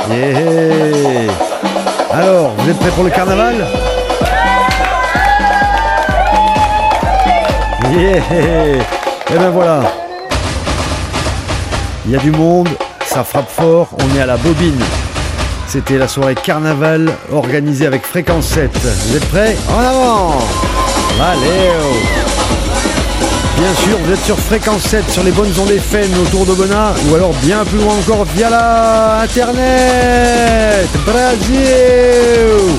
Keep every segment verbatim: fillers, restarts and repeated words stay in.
Yeah. Alors, vous êtes prêts pour le carnaval? Yeah. Et ben voilà. Il y a du monde, ça frappe fort, on est à la bobine. C'était la soirée carnaval organisée avec Fréquence sept. Vous êtes prêts? En avant! Allez! Bien sûr, vous êtes sur Fréquence sept, sur les bonnes ondes F M autour d'Aubenas, ou alors bien plus loin encore via la Internet. Brasil!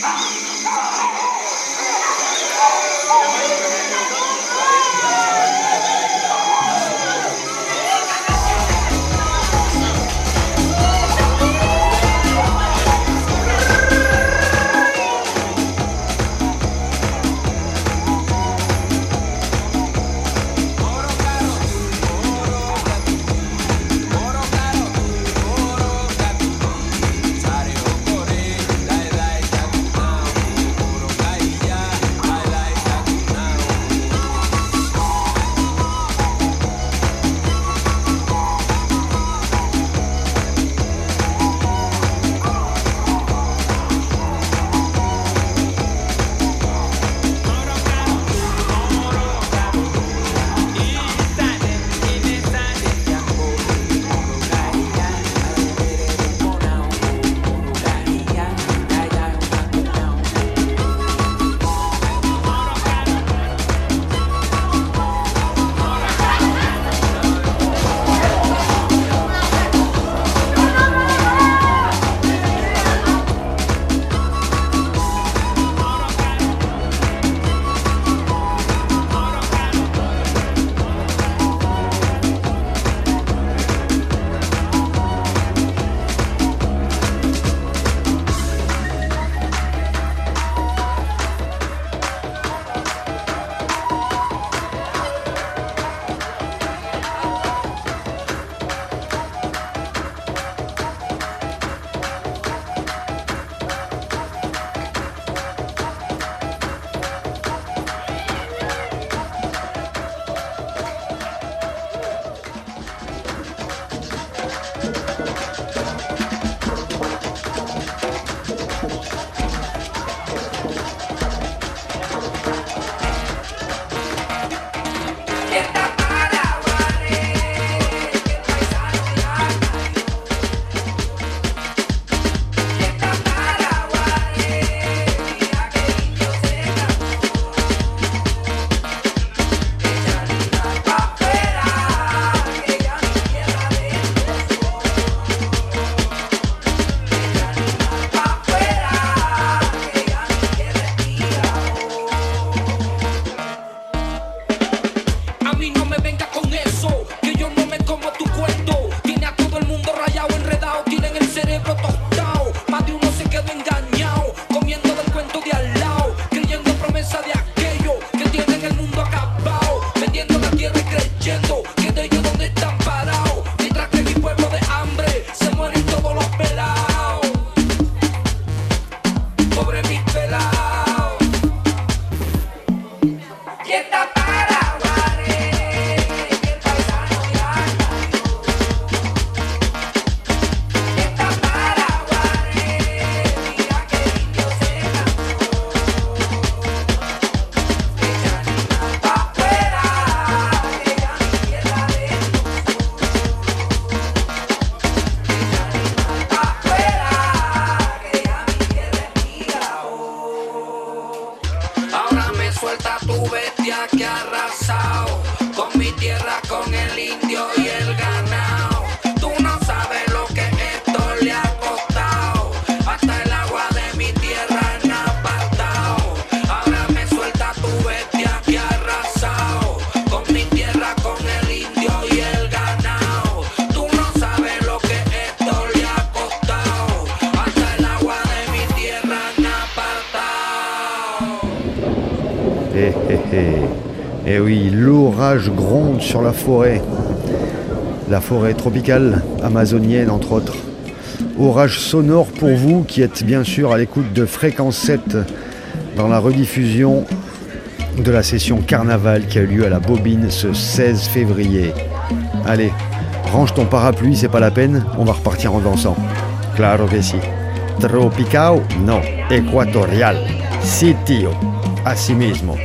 Eh, eh, eh. Eh oui, l'orage gronde sur la forêt. La forêt tropicale amazonienne, entre autres. Orage sonore pour vous qui êtes bien sûr à l'écoute de Fréquence sept dans la rediffusion de la session Carnaval qui a eu lieu à la Bobine ce seize février. Allez, range ton parapluie, c'est pas la peine, on va repartir en dansant. Claro que si. Tropical, no. Equatorial. Si, tío. Así mismo.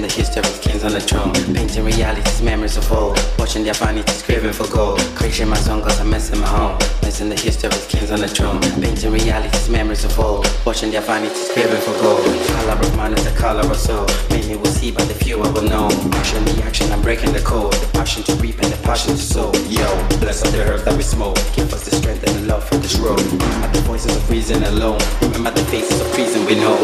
history's kings on the throne. Painting reality's memories of old. Watching their vanities craving for gold. Crashing my song cause I'm missing my home. Missing the history's kings on the throne. Painting reality's memories of old. Watching their vanities craving for gold. Color of man is the color of soul. Many will see but the few will know. Action the action, I'm breaking the code. The passion to reap and the passion to sow. Yo, bless up the earth that we smoke. Give us the strength and the love for this road. At the voices of reason alone. Remember the faces of reason we know.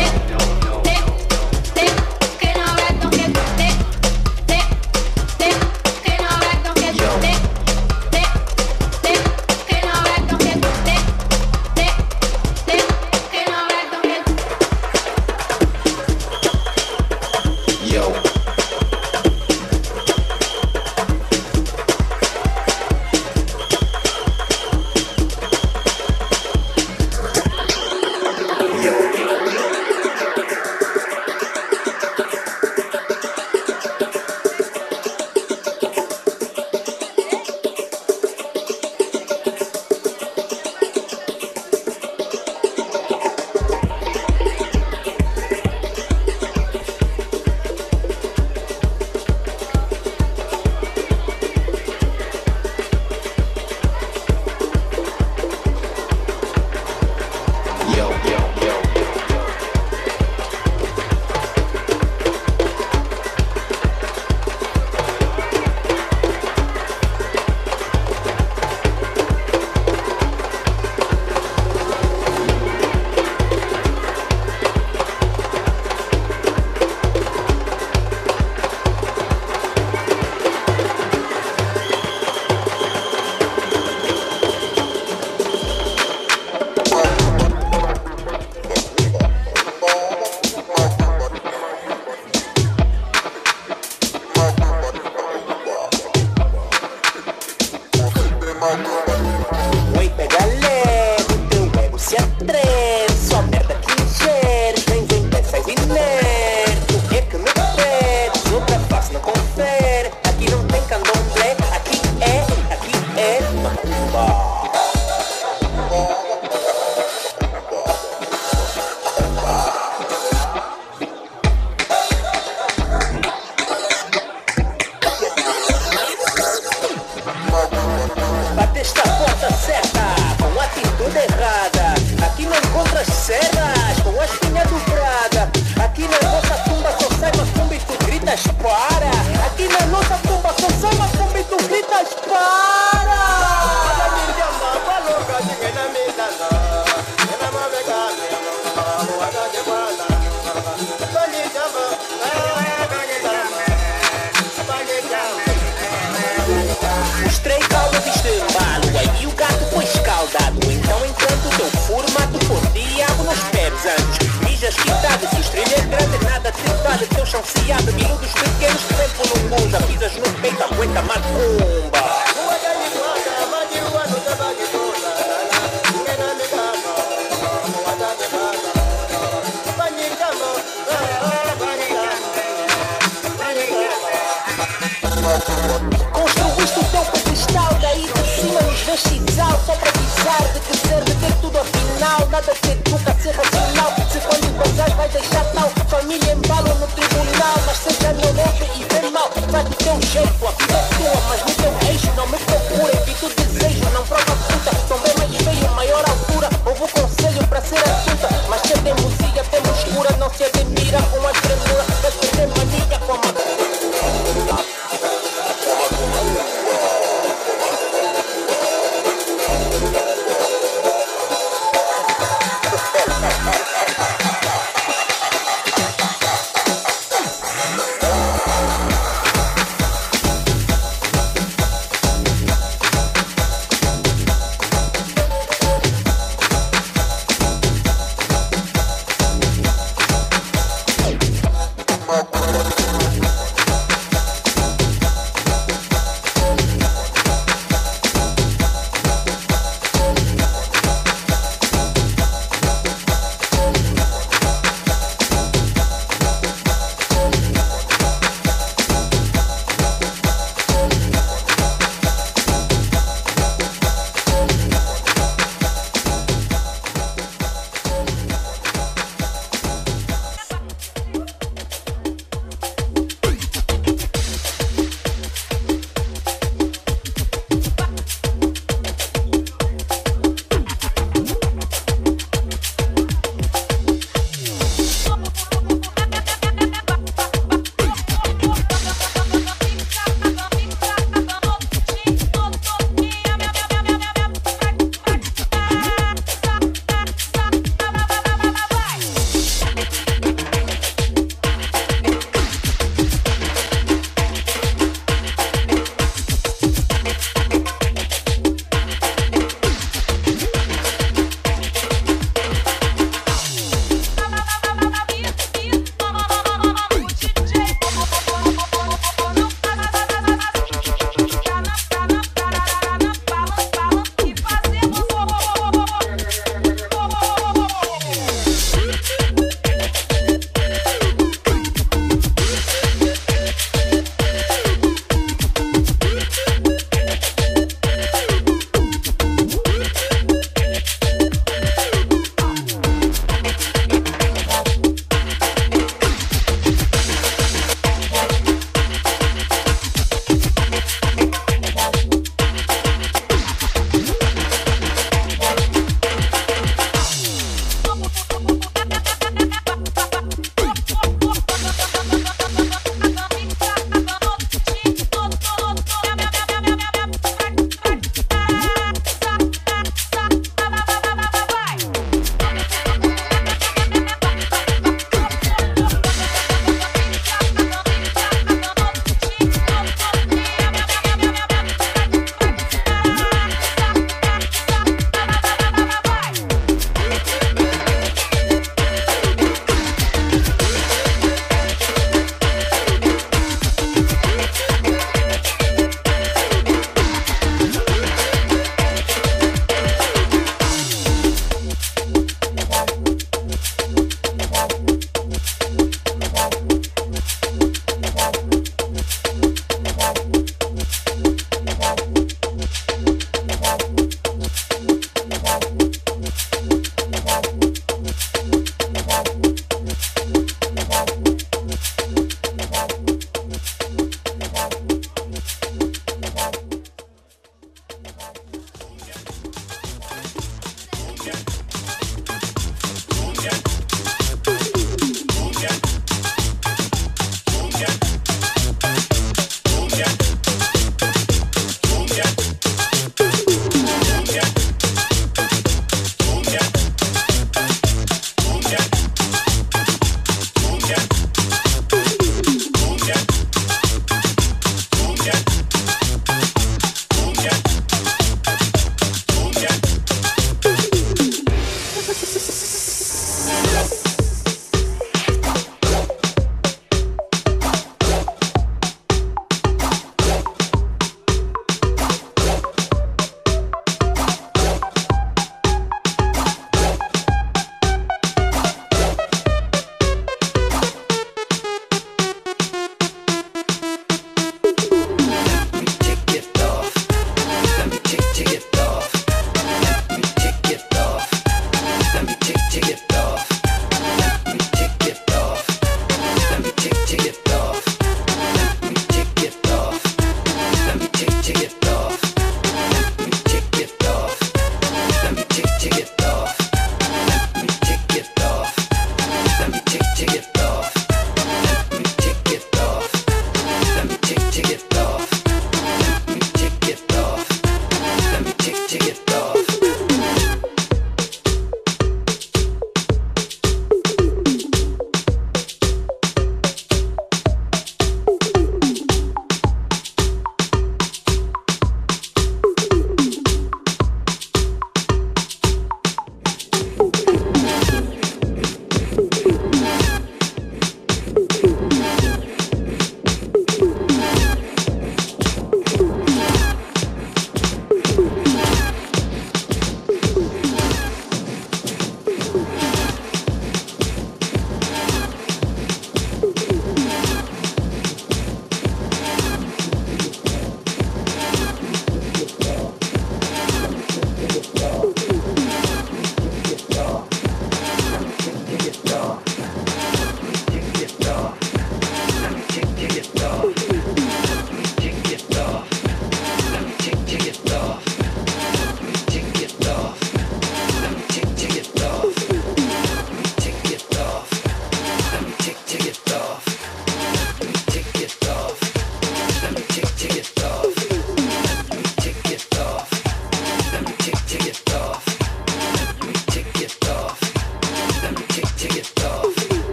Construíste o teu pedestal, daí de cima nos vês só para avisar de que serve ter tudo afinal. Nada te educa a ser racional. Se quando encontrar vai deixar tal família embalo no tribunal. Mas seja não ouve e vê mal. Vai do teu jeito, a vida é tua, mas no teu eixo não me procura. Evita o desejo, não prova puta. Tão bem mais feio, maior altura. Houve o conselho para ser adulta. Mas se temos ia, temos cura. Não se admira com a tremura. Mas perder mania com a matura.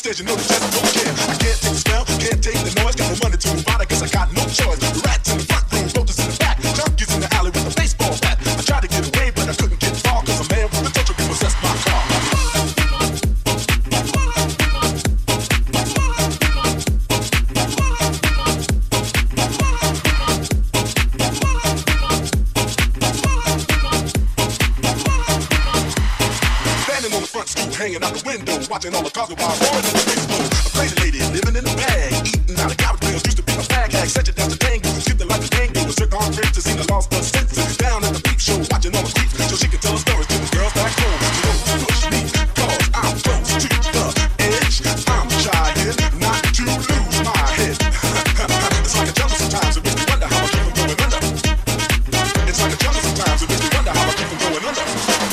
says you know the just don't care. I can't take the smell, can't take the noise. Got no money to move out, I guess I got no choice. The rats in the front room, roaches in the back, junkies in the alley with a baseball bat. I tried to get away, but I couldn't get far, cause a man with the touch of possessed my car. Hanging out the window, watching all the cars go by, roaring in the baseball. A crazy lady living in a bag, eating out of garbage bills, used to be my fag hag. Set you down to tango, skipped it like a tango. A circle on bridge to see the lost the senses. Down at the peep show, watching all the creeps, so she can tell the stories to the girls back home. So don't push me, cause I'm close to the edge. I'm trying not to lose my head. It's like a jungle sometimes, it makes me wonder how I keep from going under. It's like a jungle sometimes, it makes me wonder how I keep from going under.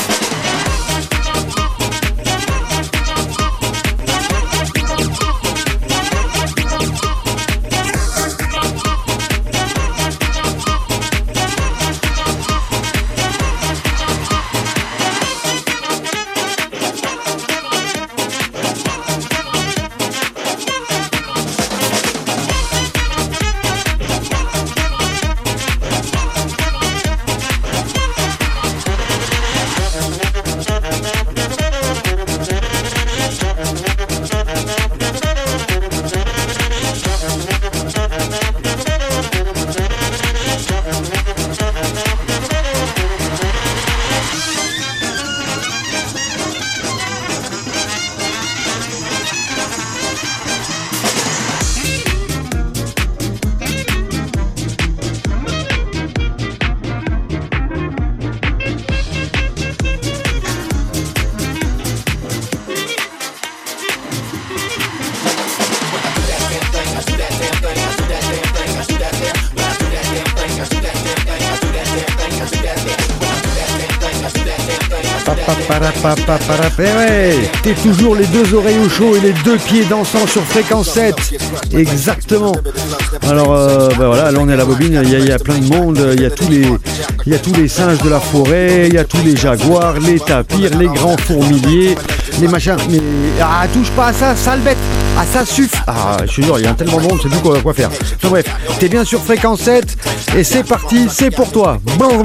Eh ouais, t'es toujours les deux oreilles au chaud et les deux pieds dansant sur Fréquence sept. Exactement. Alors euh, ben voilà, là on est à la bobine, il y, y a plein de monde, il y a tous les, il y a tous les singes de la forêt, il y a tous les jaguars, les tapirs, les grands fourmiliers, les machins. Mais ah, touche pas à ça, sale bête. Ah ça suffit. Ah je te jure, il y a tellement de monde, c'est plus quoi, quoi faire. Enfin bref, t'es bien sur Fréquence sept et c'est parti, c'est pour toi.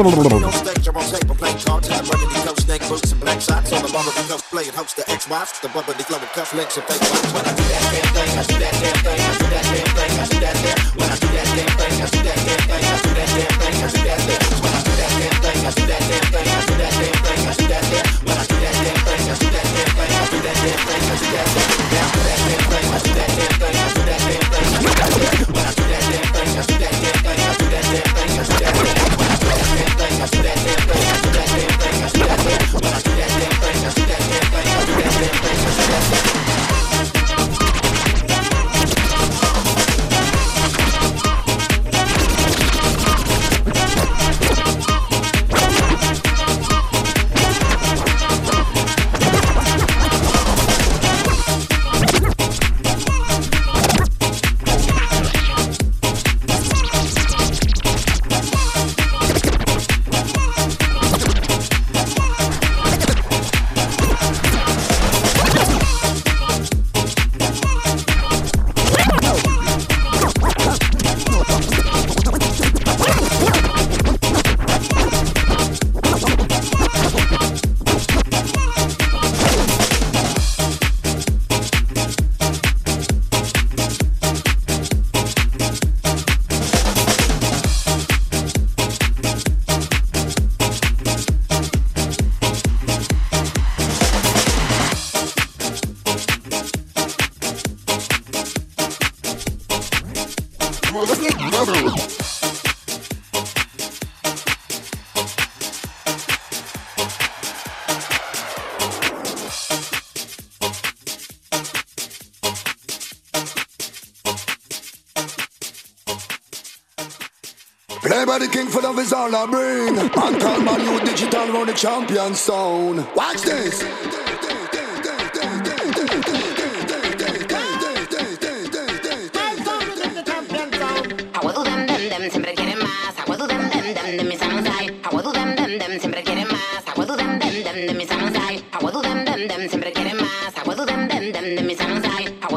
Snake boots and black socks on the bottom of the cuffs, playing host to ex-wives, the bubbly glove and cuff links and fake locks. When I do that damn thing, I do that damn thing, I do that damn thing, I do that damn. When I do that damn thing, I do that damn thing, I do that damn thing, I do that damn. When I do that damn thing, I do that damn thing, I do that damn thing, I do that damn. When I do that damn thing, I do that damn thing, I do that damn thing, I do that damn. Now do that damn thing, I do that damn thing, I do that damn thing, I do that damn. When I do that damn thing, I do that damn thing, I do that damn thing, I do that damn. When I do that damn thing, I do that damn thing, I do that damn thing, I do that damn. When I do that damn thing, I do that damn thing, I do that damn thing, I do that damn. Play by the king for love is all I bring. And call my new digital round the champion sound. Watch this. Siempre quieren más, agua du dem dem dem de mis samusai. Agua du dem dem dem siempre quieren más, agua du dem dem dem de mis samusai. Agua du dem dem dem siempre quieren más, agua du dem dem dem de mis samusai.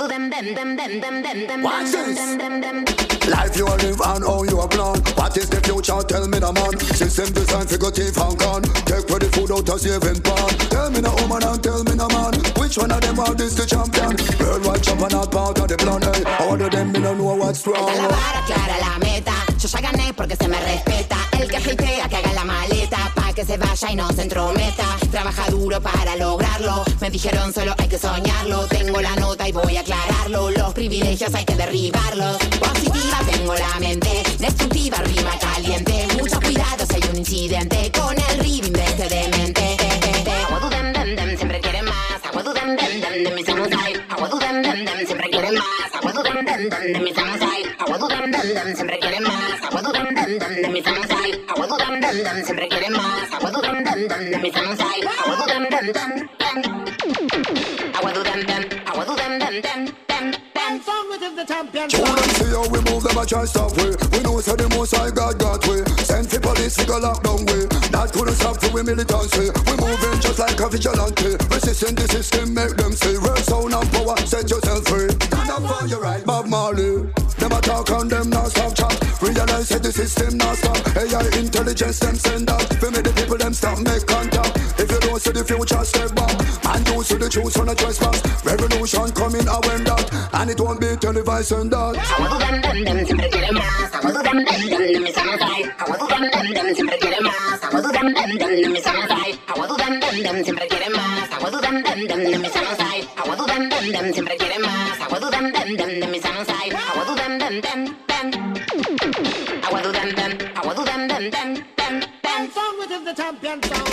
Watch this. Life you live and how you are plan. What is the future? Tell me the man. System design figurative and can. Take for the food out of saving pan. Tell me the woman and tell me the man. Which one of them are this the champion? Worldwide champion not part of the plan. Hey, all of them me no know what's wrong. Alta la vara, clara la meta. Yo ya gané porque se me respeta. El que hatea que haga la maleta. Pa' que se vaya y no se entrometa. Trabaja duro para lograrlo. Me dijeron solo hay que soñarlo. Tengo la nota y voy a aclararlo. Los privilegios hay que derribarlos. Positiva tengo la mente. Destructiva rima caliente. Mucho cuidado si hay un incidente. Con el rhythm de este demente. Aguadu dem dem dem siempre quieren más. Aguadu dem dem dem de mis amos hay. Aguadu dem dem dem siempre quieren más. Aguadu dem dem dem de mis amos hay. Aguadu dem dem dem siempre quieren más. Aguadu dem dem dem de mis amos hay. Aguadu dem dem dem siempre quieren más. Aguadu dem dem dem de mis amos hay. Aguadu dem dem dem Aguadu dem dem Aguadu dem dem dem dem dem Song within the champion. Children see how we move them a try stop we. We know say the most I got got we. Send for police we go lock down we. That couldn't stop till we militancy. We moving just like a vigilante. Resisting the system make them say real sound and power. Set yourself free. Stand up for your right. Bob Marley. Them a talk and them not stop chat. Realize that the system not stop. A I intelligence them send out. For me the people them stop make contact. If you don't see the future step back. And you see the truth on a trespass. Revolution coming I went that. And it won't be televised and that. Aguadu dem dem dem siempre quieren más. Aguadu dem dem dem de mis amos hay. Aguadu dem dem dem siempre quieren más. Aguadu dem dem dem de mis amos hay. Aguadu dem dem dem siempre quieren más. Aguadu dem dem dem de mis amos hay. Aguadu dem dem dem siempre quieren más. Aguadu dem dem dem de mis amos hay. Aguadu dem dem dem dem Aguadu dem dem Aguadu dem dem dem dem dem Song within the champion sound.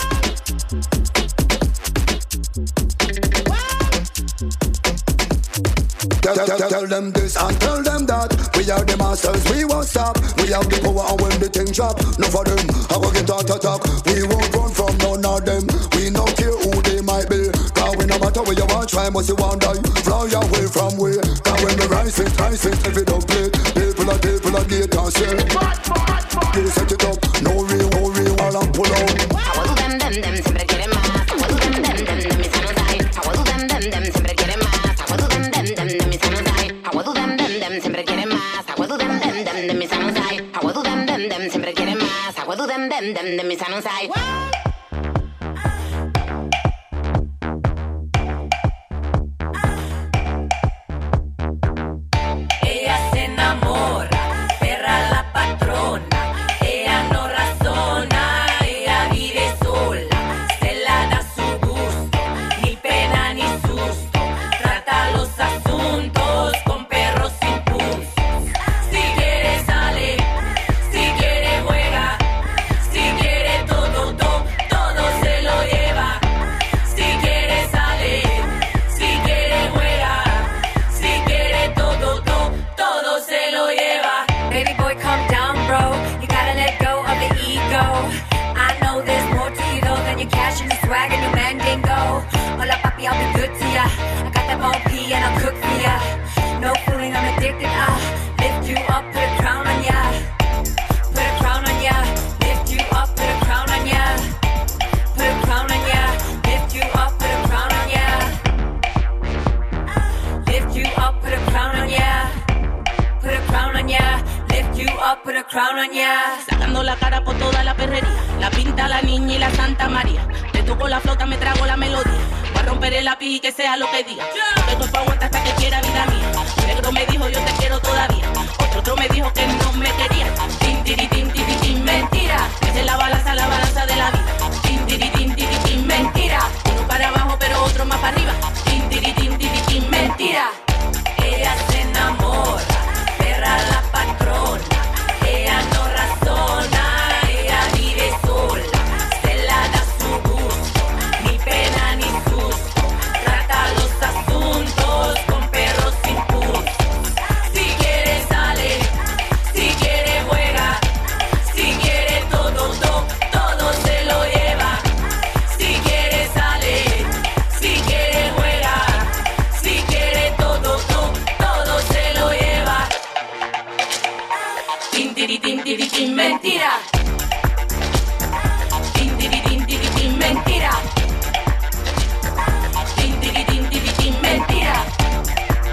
Tell, tell, tell, tell them this and tell them that. We are the masters, we won't stop. We have the power and when the thing drop. No for them, I will get out attack. We won't run from none of them. We don't care who they might be. Cause we no matter where you want, try must you want die. Fly away from where. Cause when we rise it, rise it, if you don't play. People are people are gate and say you set it up, no real, no real, all and pull out. Aguadu dem dem dem siempre quieren más. Aguadu dem dem dem de mis amos hay. Aguadu dem dem dem siempre quieren más. Aguadu dem dem dem de mis amos hay. Aguadu dem dem dem siempre quieren más. Aguadu dem dem dem de mis amos hay. Aguadu dem dem dem siempre quieren más. Aguadu dem dem dem de mis amos hay. Ella se enamora, perra la patrona. Ella no razona, ella vive sola. Se la da su gusto, ni pena ni susto. Trata los asuntos con perros sin pulsos. Si quiere sale, si quiere juega. Si quiere todo, todo, todo se lo lleva. Si quiere sale, si quiere juega. Si quiere todo, todo, todo se lo lleva. Baby boy, calm down, bro. You gotta let go of the ego. I know there's more to you though than your cash and your swag and your mandingo. Hola papi, I'll be good to ya. I got that bone pea and I'll cook for ya. No fooling, I'm addicted. I'll lift you up, put a crown on ya. Put a crown on ya. Lift you up, put a crown on ya. Put a crown on ya. Lift you up, put a crown on ya. Lift you up, put a crown on ya. Put a crown on ya. Lift you up, put a crown on ya. Sacando la cara por toda la perrería. La pinta, la niña y la Santa María. Me toco la flauta, me trago la melodía. Voy a romper el lápiz y que sea lo que diga. Que tu aguanta hasta que quiera vida mía. Un negro me dijo yo te quiero todavía. Otro otro me dijo que no me quería. Tin, tiri, tin, tiri, tin, mentira. Esa es la balanza, la balanza de la vida. Tin, tiri, tin, tiri, tin, mentira. Uno para abajo pero otro más para arriba. Tin, tiri, tin, tiri, tin, mentira. Ella se enamora, perra la patrona. Ella no razona, ella vive sola. Se la da su gusto, ni pena ni susto. Trata los asuntos con perros sin pulsos. Si quiere sale, si quiere juega. Si quiere todo, todo, todo se lo lleva. Si quiere sale, si quiere juega. Si quiere todo, todo, todo se lo lleva. Tin, tiri, tin, tiri, tin, mentira. Tin, tiri, tin, tiri, tin, mentira. Tin, tiri, tin, tiri, tin, mentira.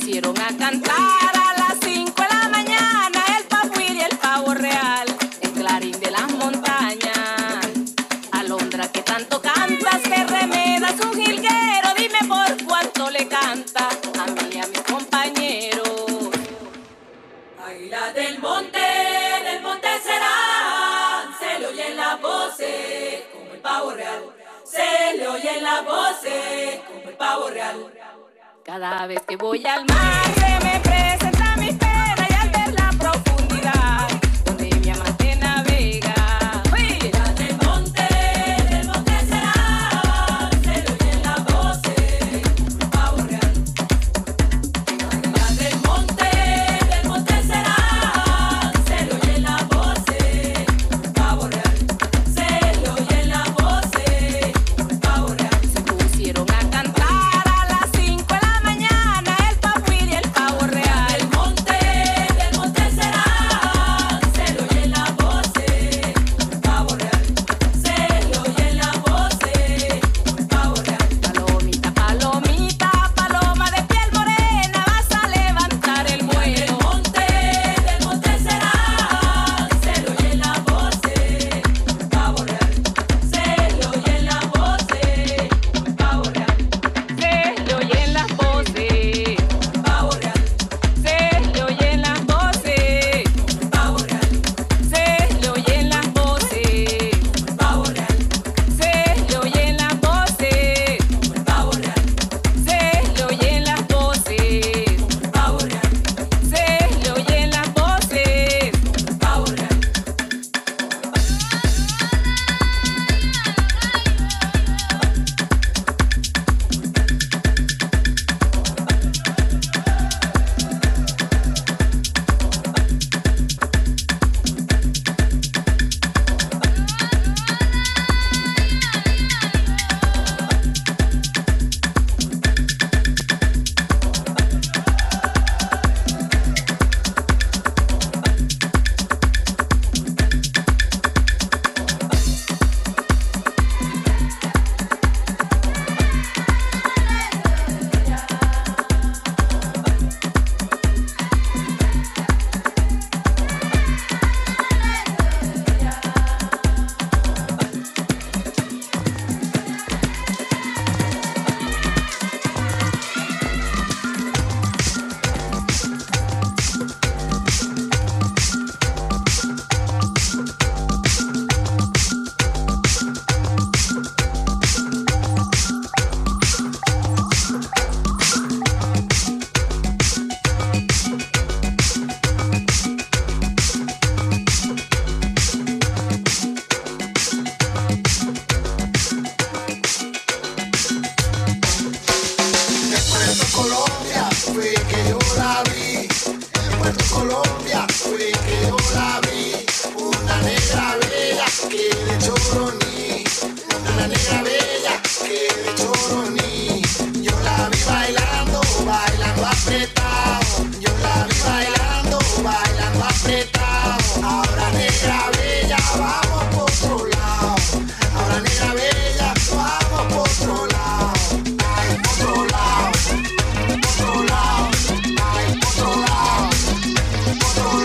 pusieron a cantar a las cinco de la mañana el papuil y el pavo real, el clarín de las montañas. Alondra, que tanto cantas, que remedas un jilguero, dime por cuánto le canta a mí y a mis compañeros. Águila del monte, del monte serán, se le oyen las voces como el pavo real, se le oyen las voces como el pavo real. Cada vez que voy al mar se me presenta mi pena y al ver la profundidad donde mi amante navega. Águila del monte, del monte serán, se le oyen las voces como el pavo real. Águila del monte, del monte serán, se le oyen las voces como el pavo real, se le oyen las voces como el pavo real. Se pusieron a cantar a las cinco de la mañana el papuil y el pavo real. Del monte, del monte serán, se le oyen las voces como el pavo real, se le oyen las voces como el pavo real. Palomita, palomita, paloma de piel morena, vas a levantar el Del vuelo. monte, del monte serán, se le oyen las voces como el pavo real, se le oyen las voces como el pavo real, Se le oyen las voces, pavo real, se le oyen las voces, pavo real, se le oyen las voces, pavo real, se le oyen las voces, pavo real, se le oyen las voces, pavo real, se le oyen las voces. pavo real. Colombia fue que yo la vi. En Puerto Colombia fue que yo la vi. Una negra bella que de Choroní. Una negra bella que de Choroní. Yo la vi bailando, bailando apretado. Yo la vi bailando, bailando apretado. Ahora negra bella, vamos por otro lado. Ahora negra bella, vamos por otro lado. Ay, por otro lado. Otro lado, ay, otro lado, otro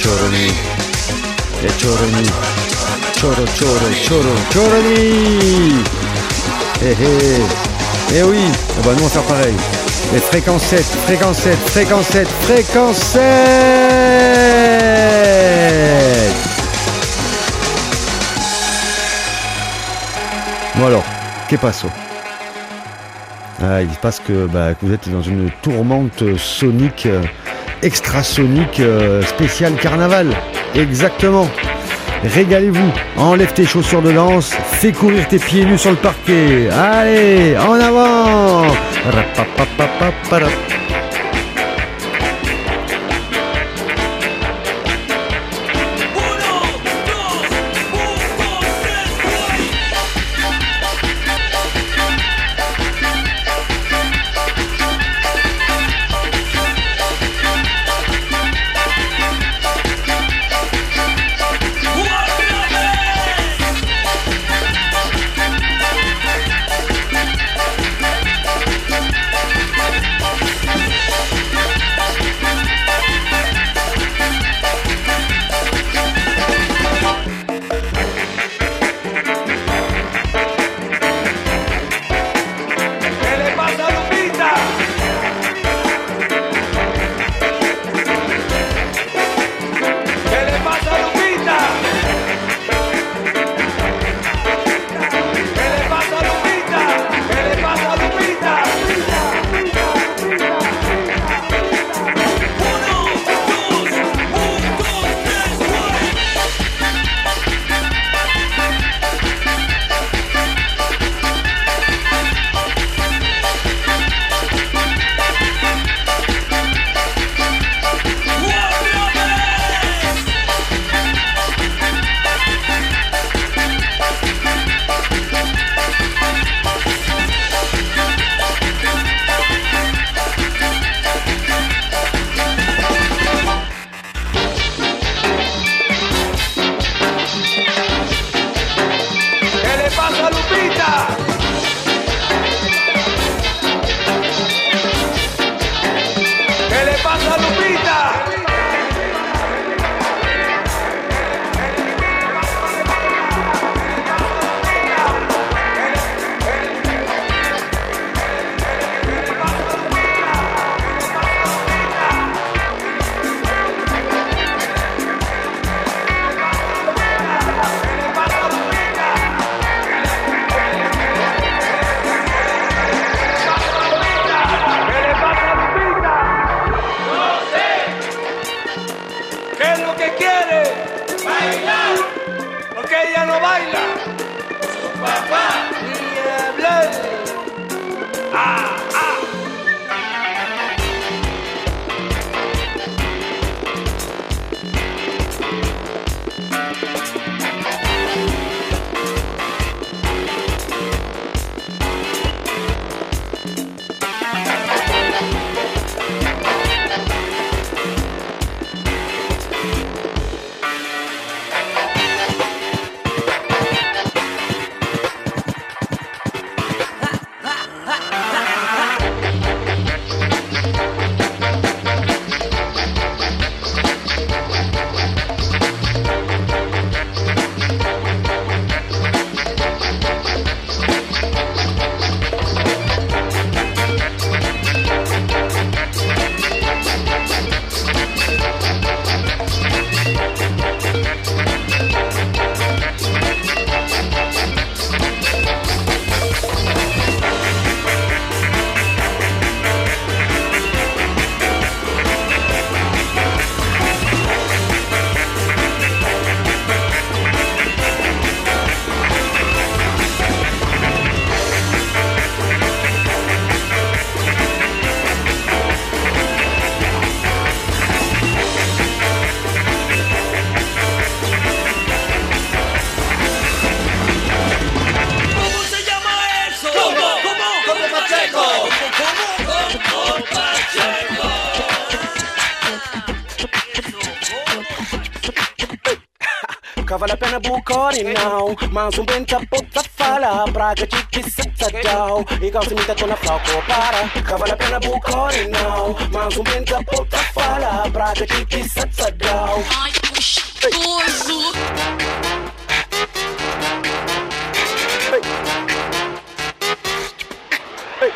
Choroni. Les Choroni. Choro, choro, choro, Choroni. Eh eh. Eh oui, on va nous en faire pareil. Les fréquences sept, fréquence sept, fréquence sept, fréquence sept. Bon alors, qu'est passo? Ah, il se passe que, bah, que vous êtes dans une tourmente sonique, euh, extrasonique, euh, spéciale carnaval. Exactement. Régalez-vous, enlève tes chaussures de danse, fais courir tes pieds nus sur le parquet. Allez, en avant. Rapapapapapara. Vale a pena bucori now, mas um benta puta fala, praga de que se tadau, e calça com na falco para. Vale a pena bucori now, mas um benta puta fala, praga praga, chiqui, satsadao. Ai, gostoso. Hey. Hey.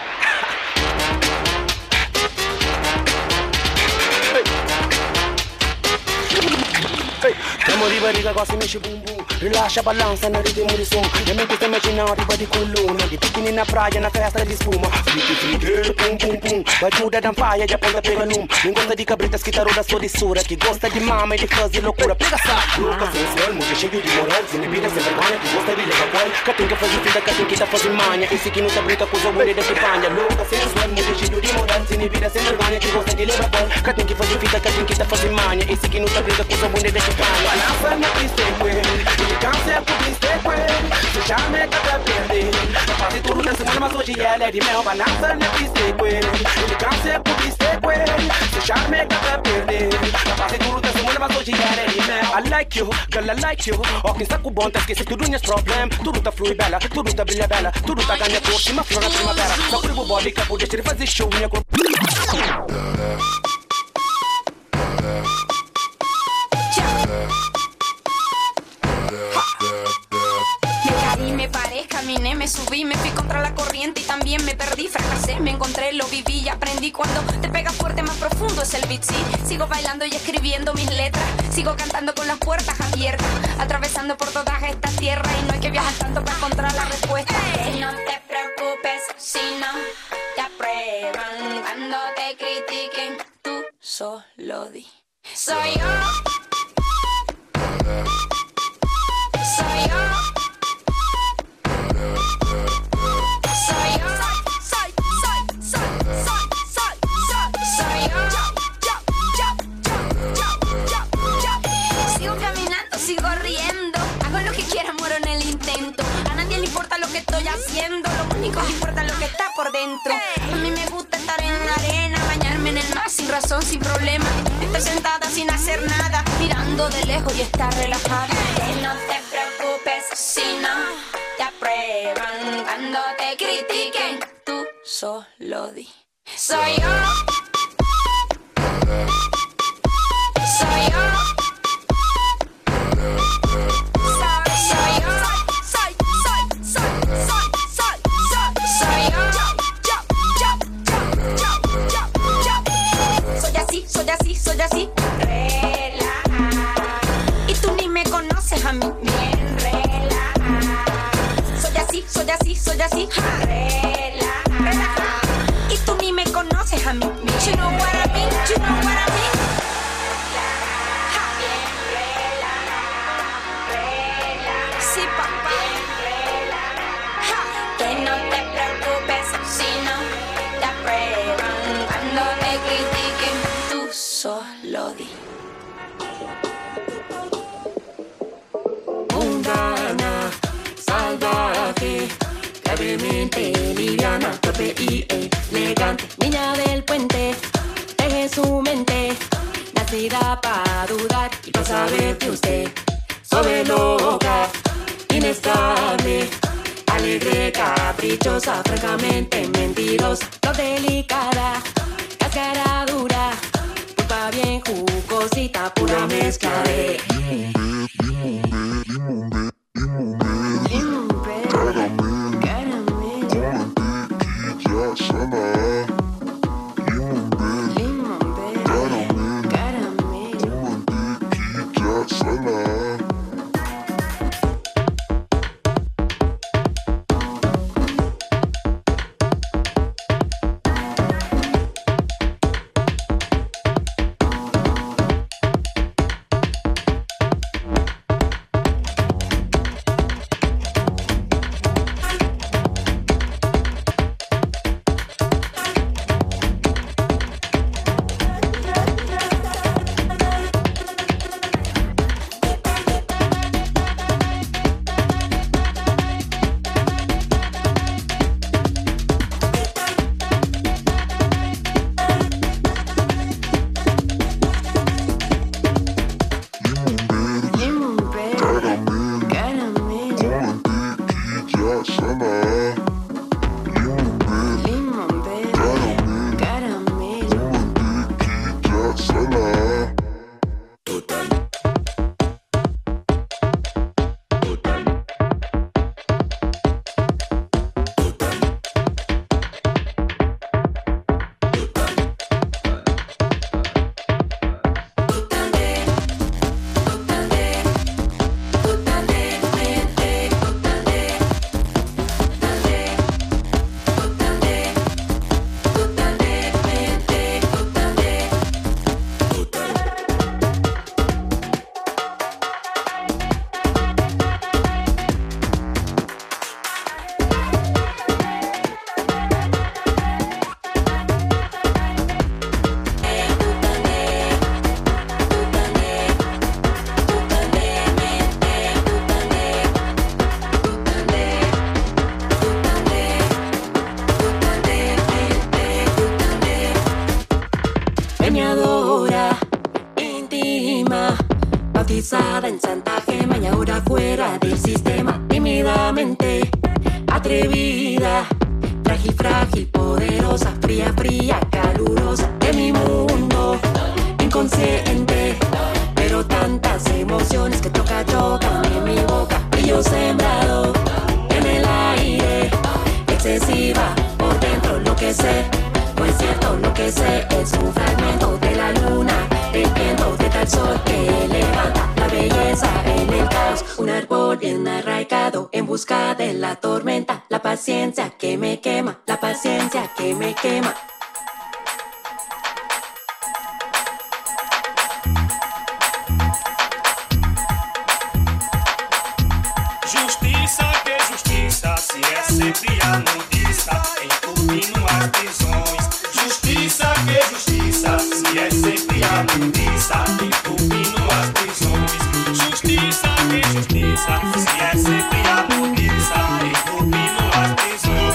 Hey. Siamo di barriga, quasi mi bum bum. Rilascia balanza nel ritmo di suono. E mentre stai immaginando riba di collone. Di picchini na praia, na festa di spuma. Flicky flicky, pum pum pum. Vai giù da danfaia, già ponta pega num. Non gosta di cabrita, schittaro da sua di sura. Chi gosta di mamma e di fuzzy loucura. Pega sa, louca sensual, muito cheio de moral. Se ne vira sem vergonha, que gosta de levar qual. Catim que faz vida, catim que tá fazendo manha. Esse que não tá brinca com os abuelos da pipanha. Louca sensual, muito cheio de moral. Se ne vira sem vergonha, que gosta de levar qual. Catim que faz vida, catim que tá fazendo manha. Esse que não tá brinca com os abuelos da pipanha. Balança na pista e ele cansa por pista e se chama é cada perder. Faz tudo na semana, mas hoje ela é de mel. Balança na pista e ele cansa por pista e se chama é cada perder. Faz tudo na semana, mas hoje ela é de mel. I like you, girl, I like you. Ó, quem está com bom, tá esquece tudo nos problemas. Tudo tá flui bela, tudo tá brilha bela. Tudo tá ganha por cima, flor na primavera. Só por o body, capo, deixa ele fazer show, minha cor. Me paré, caminé, me subí, me fui contra la corriente y también me perdí, fracasé, me encontré, lo viví y aprendí. Cuando te pega fuerte, más profundo es el beat, sí. Sigo bailando y escribiendo mis letras, sigo cantando con las puertas abiertas, atravesando por todas estas tierras y no hay que viajar tanto para encontrar la respuesta. Hey, no te preocupes si no te aprueban, cuando te critiquen, tú solo di. Soy yo. Soy yo. Sigo riendo, hago lo que quiera, muero en el intento. A nadie le importa lo que estoy haciendo, lo único que importa es lo que está por dentro. A mí me gusta estar en la arena, bañarme en el mar sin razón, sin problema. Estoy sentada sin hacer nada, mirando de lejos y estar relajada. Que no te preocupes si no te aprueban, cuando te critiquen, tú solo di. Soy yo. Soy yo. Soy así, soy así, relaja. Y tú ni me conoces a mí, bien relaja. Soy así, soy así, soy así, relaja, relaja. Y tú ni me conoces a mí, you know what I mean, you know what I mean. Sí, papá. Que no te preocupes si no te aprueban, cuando te critiquen. Solo di. Mundana, salvaje, gravemente liviana, torpe y elegante. Niña del puente, teje su mente, nacida para dudar y para saber que usted sobre loca, inestable, alegre, caprichosa, francamente mentirosa, no delicada, cáscara dura. Bien jugosita, pura mezcla de bautizada en Santa Gema y ahora fuera del sistema, tímidamente atrevida, frágil, frágil, poderosa, fría, fría, calurosa de mi mundo, inconsciente, pero tantas emociones que toca, chocan en mi boca, y yo sembrado en el aire, excesiva por dentro, lo que sé, no es cierto, lo que sé es un fragmento de la luna, del viento de tal sol que levanta la belleza en el caos, un árbol bien arraigado en busca de la tormenta, la paciencia que me quema, la paciencia que me quema. Justiça, que justiça, se é sempre a nudista, entupindo as prisões. Justiça, que justiça, se é sempre a nudista, entupindo as prisões. Justiça, que justiça, se é sempre a nudista, entupindo as prisões.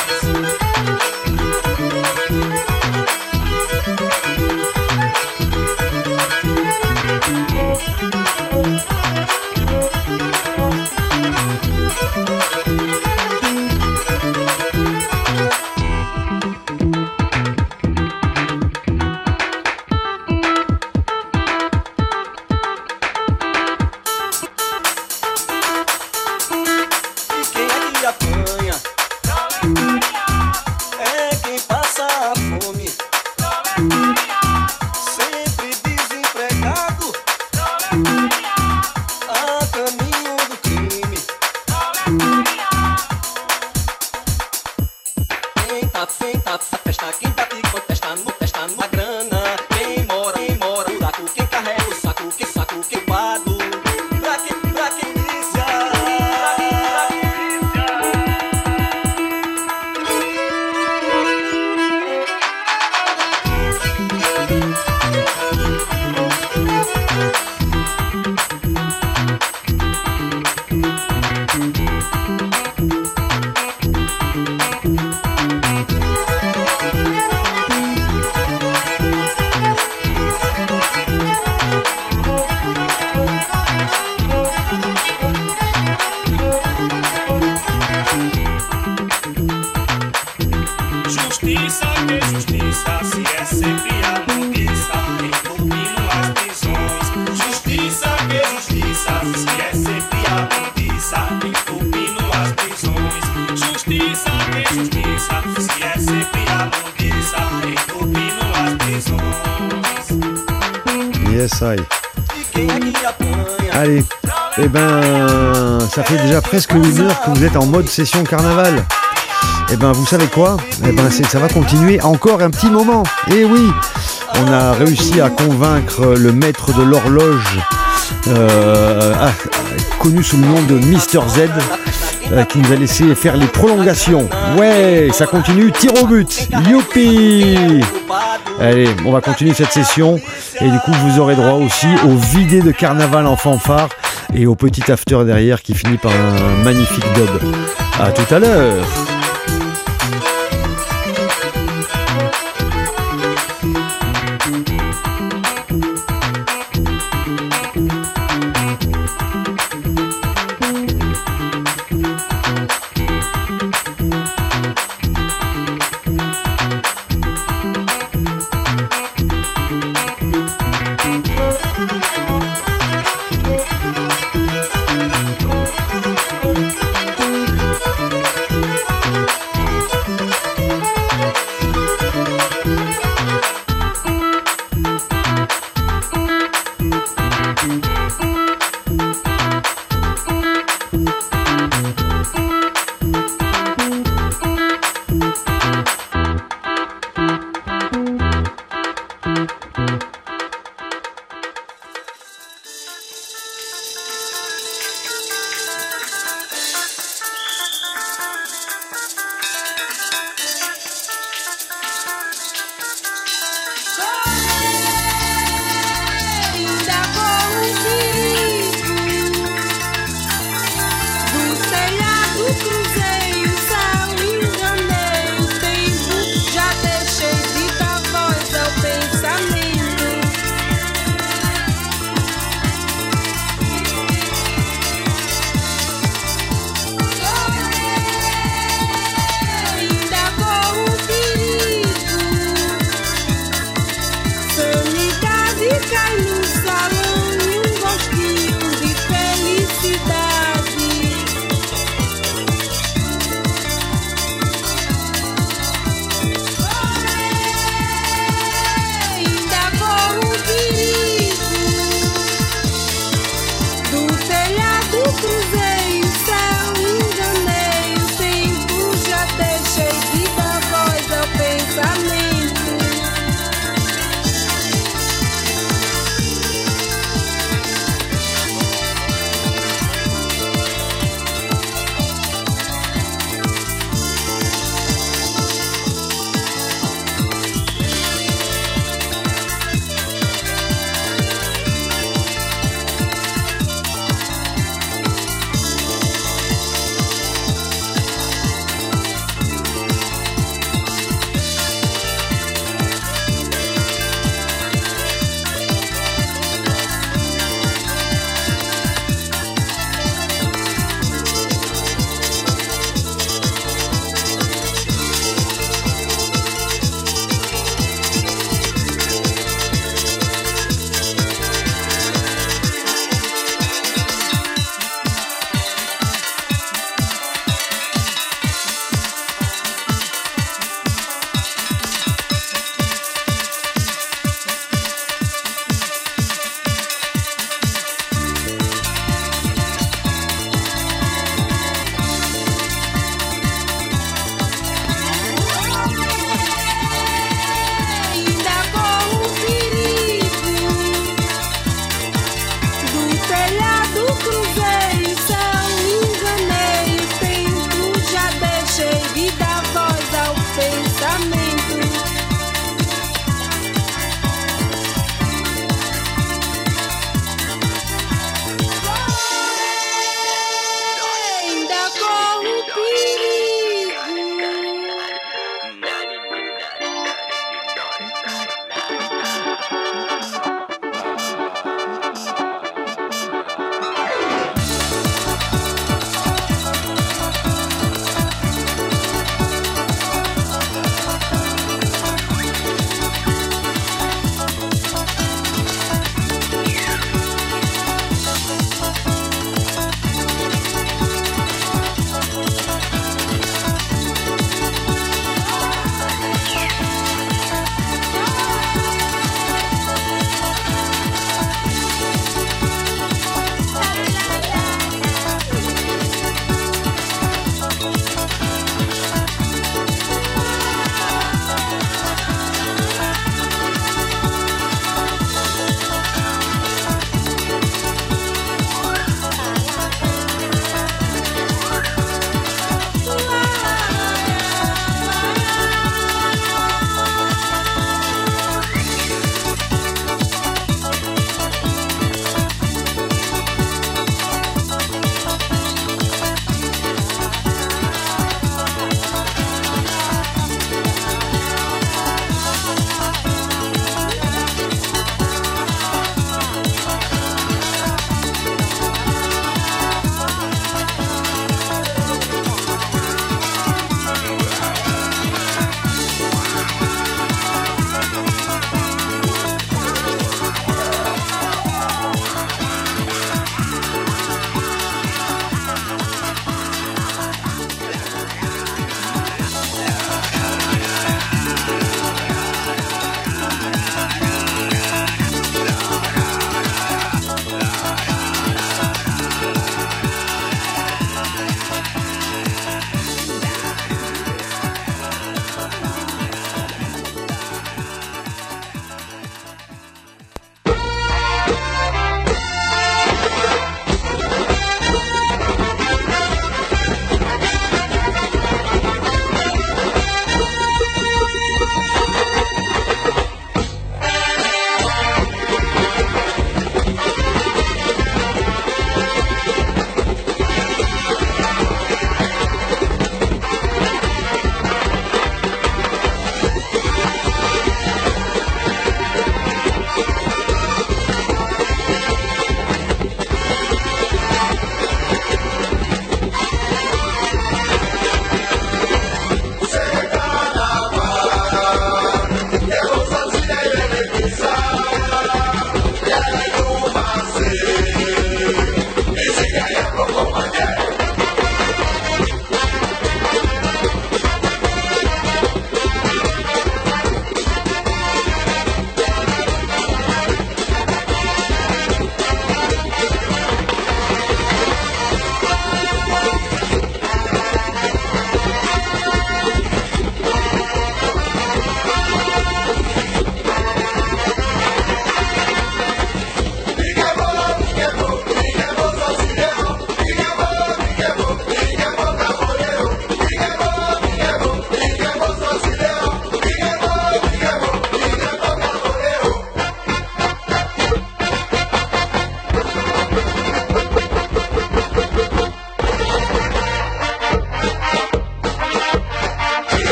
Yes, I. Allez, eh ben, ça fait déjà presque une heure que vous êtes en mode session carnaval. Eh ben, vous savez quoi ? Eh ben, c'est, ça va continuer encore un petit moment. Eh oui, on a réussi à convaincre le maître de l'horloge, euh, ah, connu sous le nom de Mister Z, euh, qui nous a laissé faire les prolongations. Ouais, ça continue, tir au but. Youpi! Allez, on va continuer cette session et du coup vous aurez droit aussi au vidé de carnaval en fanfare et au petit after derrière qui finit par un magnifique dub. À tout à l'heure.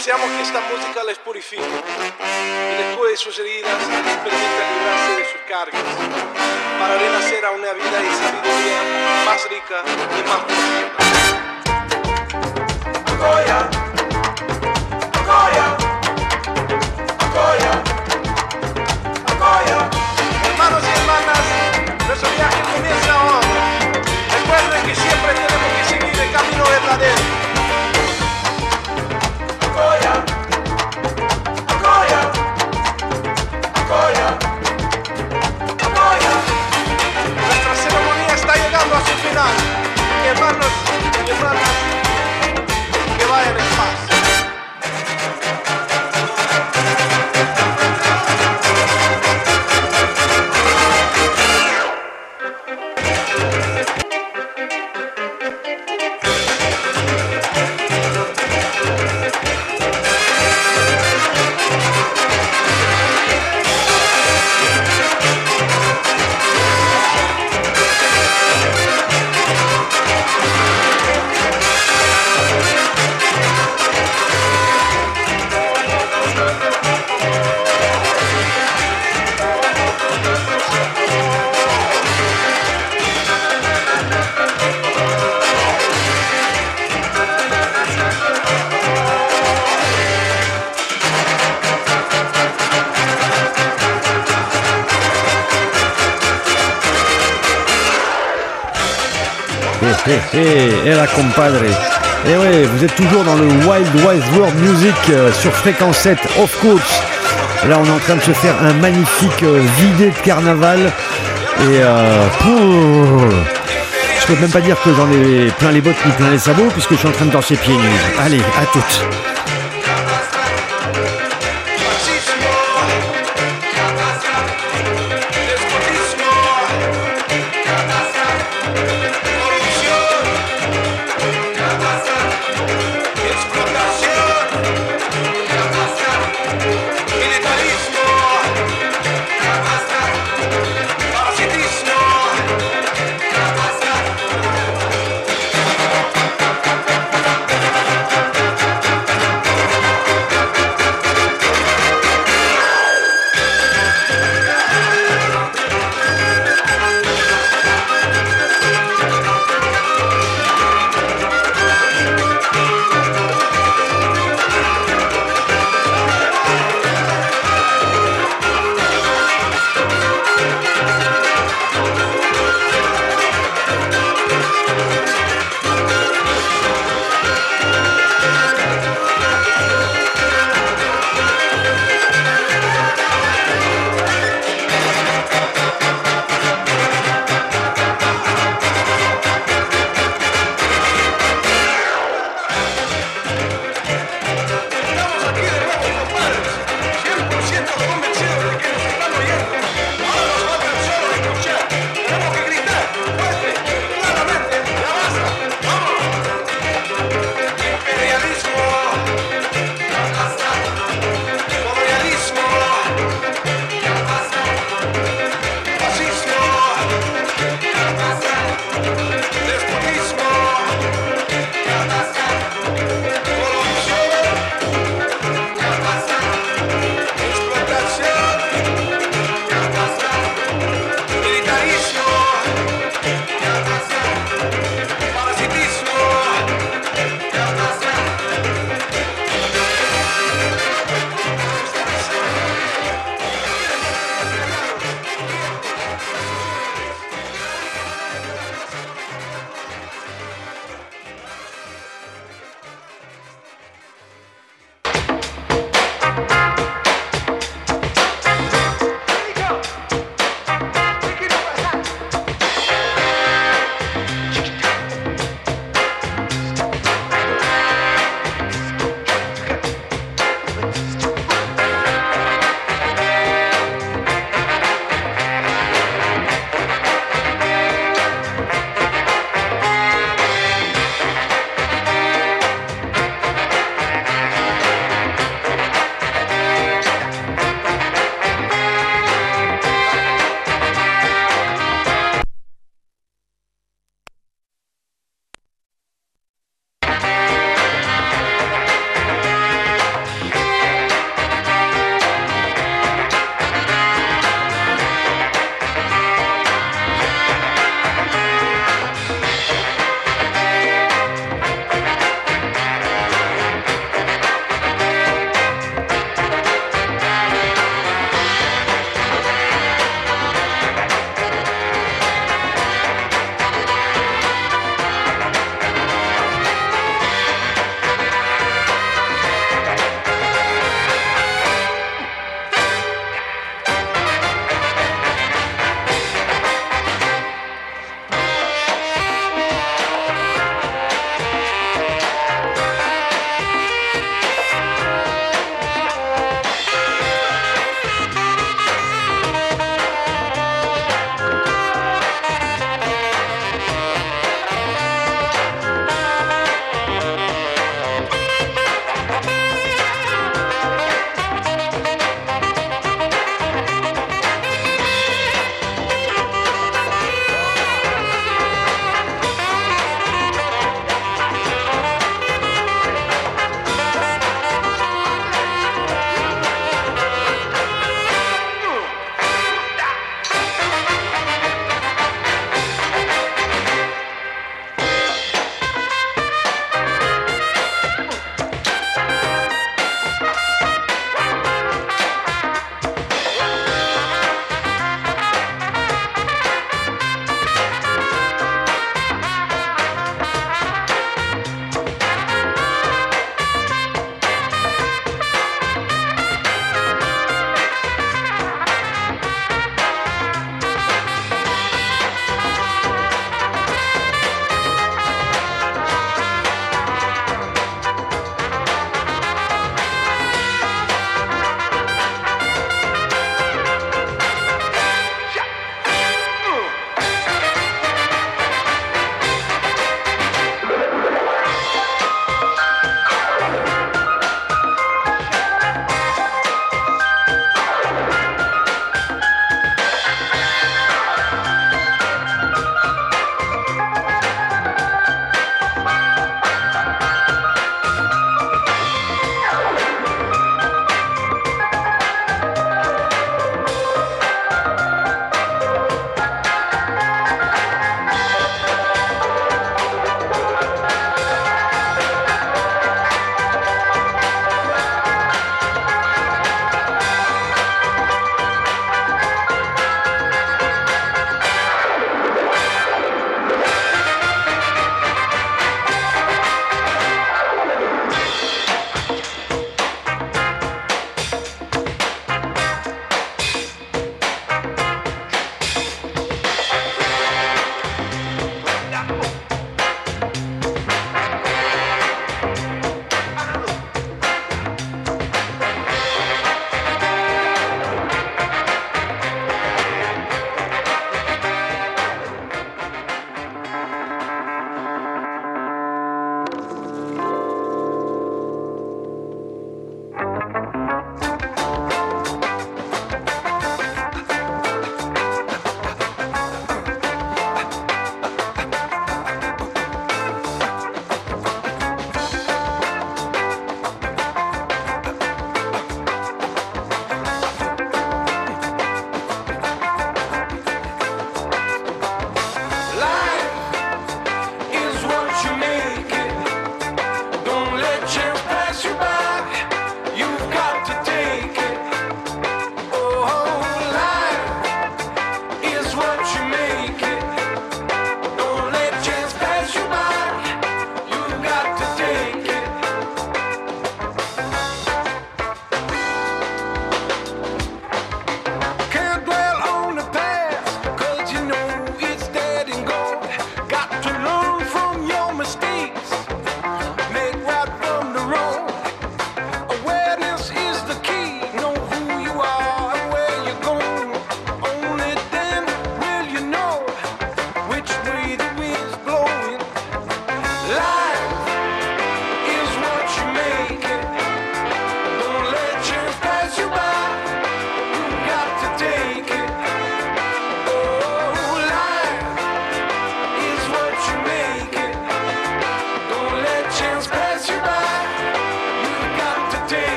Deseamos que esta música les purifique y les cure sus heridas y les permita librarse de sus cargas para renacer a una vida y sabiduría más rica y más profunda. Agoya, Agoya, Agoya, Agoya. Hermanos y hermanas, nuestro viaje comienza ahora. Recuerden que siempre tenemos que seguir el camino verdadero. Agoya, Agoya, Agoya, Agoya. Nuestra ceremonia está llegando a su final. Hermanos y hermanas, que vayan en paz. Eh, eh, eh, la compadre. Et ouais, vous êtes toujours dans le Wild Wild World Music euh, sur Fréquence sept, of course. Là, on est en train de se faire un magnifique euh, vidé de carnaval. Et euh, pour... je peux même pas dire que j'en ai plein les bottes ni plein les sabots, puisque je suis en train de danser pieds nus. Allez, à toutes.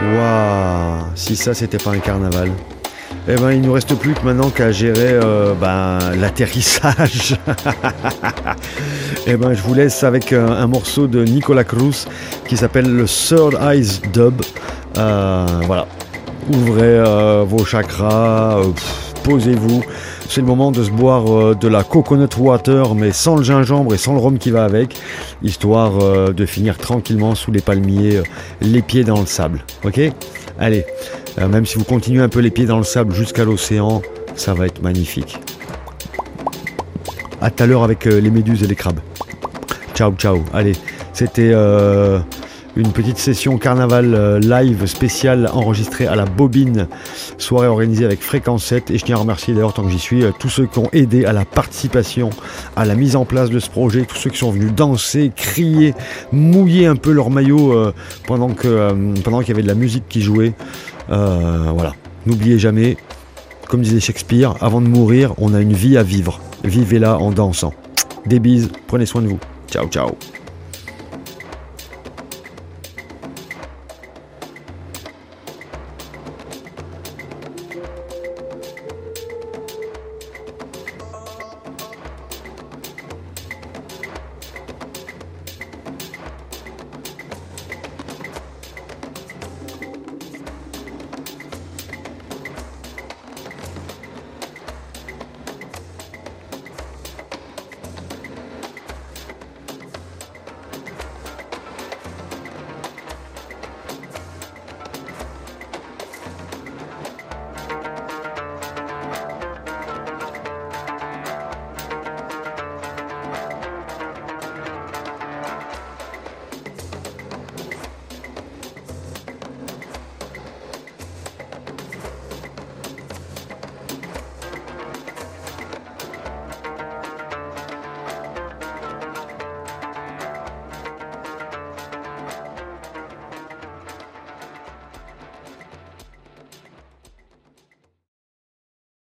Waouh, si ça c'était pas un carnaval. Eh ben il nous reste plus que maintenant qu'à gérer euh, ben, l'atterrissage. Eh ben je vous laisse avec un, un morceau de Nicolas Cruz qui s'appelle le Third Eyes Dub. Euh, voilà, ouvrez euh, vos chakras, euh, pff, posez-vous. C'est le moment de se boire euh, de la coconut water, mais sans le gingembre et sans le rhum qui va avec, histoire euh, de finir tranquillement sous les palmiers, euh, les pieds dans le sable. Ok ? Allez, euh, même si vous continuez un peu les pieds dans le sable jusqu'à l'océan, ça va être magnifique. À tout à l'heure avec euh, les méduses et les crabes. Ciao, ciao. Allez, c'était euh, une petite session carnaval euh, live spéciale enregistrée à la Bobine, soirée organisée avec Fréquence sept. Et je tiens à remercier d'ailleurs, tant que j'y suis, euh, tous ceux qui ont aidé à la participation, à la mise en place de ce projet, tous ceux qui sont venus danser, crier, mouiller un peu leur maillot euh, pendant que euh, pendant qu'il y avait de la musique qui jouait. Euh, voilà. N'oubliez jamais, comme disait Shakespeare, avant de mourir, on a une vie à vivre. Vivez-la en dansant. Des bises, prenez soin de vous. Ciao, ciao.